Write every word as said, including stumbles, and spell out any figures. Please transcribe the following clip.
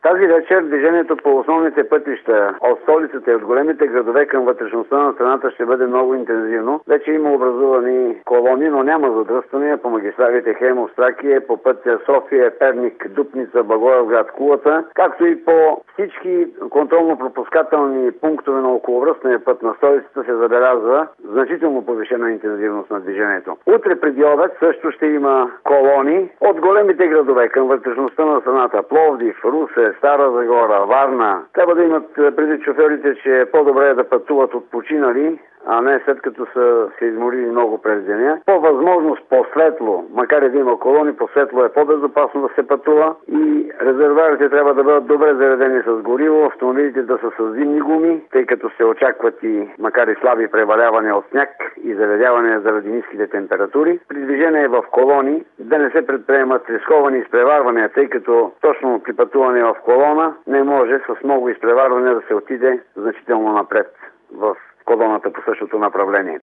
Тази вечер движението по основните пътища от столицата и от големите градове към вътрешността на страната ще бъде много интензивно. Вече има образувани колони, но няма задръствания по магистралите Хемус, Тракия, по пътя София, Перник, Дупница, Благоевград, Кулата, както и по всички контролно-пропускателни пунктове на околовръстния път на столицата се забелязва значително повишена интензивност на движението. Утре преди обед също ще има колони от големите градове към вътрешността на страната. Пловдив, Русе, Стара Загора, Варна. Трябва да имат преди шофьорите, че е по-добре да пътуват от починали, а не след като са се изморили много през деня. По възможност по-светло, макар и да има колони, по-светло е по-безопасно да се пътува и резервуарите трябва да бъдат добре заредени с гориво, автомобилите да са с зимни гуми, тъй като се очакват и, макар и слаби, превалявания от сняг и заледявания заради ниските температури. При движение в колони да не се предприемат рисковани изпреварвания, тъй като точно при пътуване в колона не може с много изпреварвания да се отиде значително напред в колоната по същото направление.